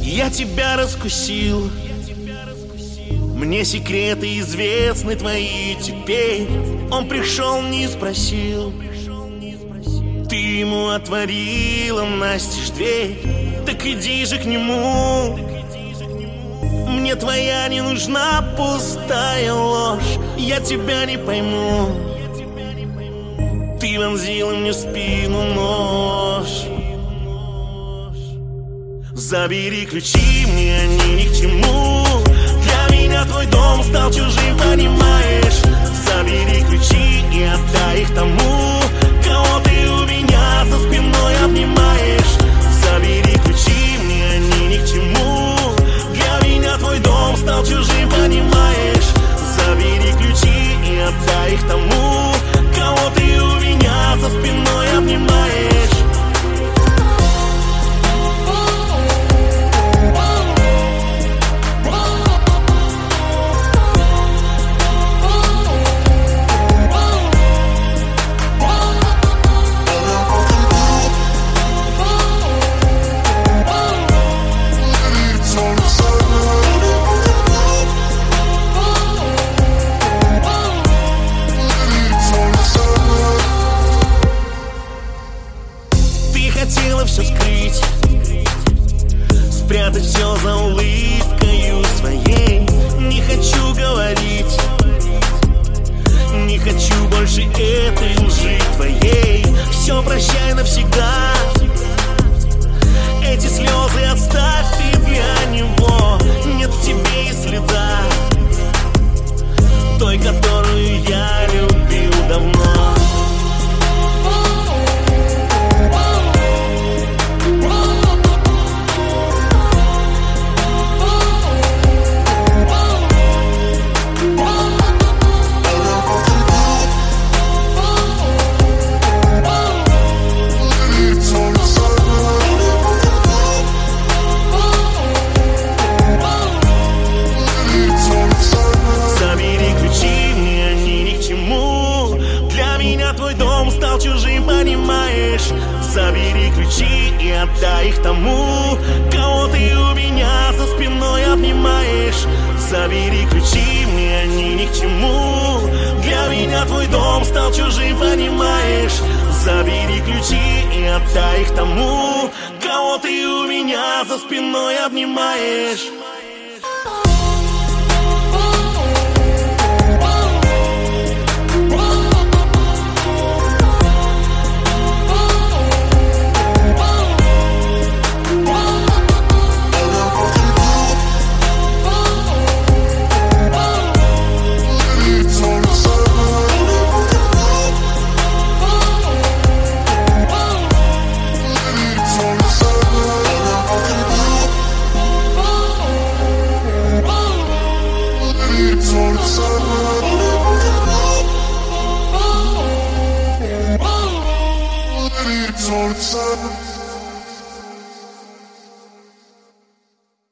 Я тебя раскусил, мне секреты известны твои теперь. Он пришел, не спросил, ты ему отворила настежь дверь. Так иди же к нему, мне твоя не нужна пустая ложь. Я тебя не пойму, ты вонзила мне в спину нож. Забери ключи, мне они ни к чему. Для меня твой дом стал чужим, понимаешь? Забери ключи и отдай их тому, кого ты у меня за спиной обнимаешь. Забери ключи, мне они ни к чему. Для меня твой дом стал чужим, понимаешь? Забери ключи и отдай их тому, кого ты у меня за спиной обнимаешь. Хотела все скрыть, спрятать все за улыбкою своей. Не хочу говорить, не хочу больше этой лжи твоей. Все прощай навсегда, эти слезы оставь ты для него. Нет в тебе и следа той, которую я любил давно. Чужим, понимаешь? Забери ключи и отдай их тому, кого ты у меня за спиной обнимаешь. Забери ключи, мне они ни к чему. Для меня твой дом стал чужим, понимаешь? Забери ключи и отдай их тому, кого ты у меня за спиной обнимаешь. It's all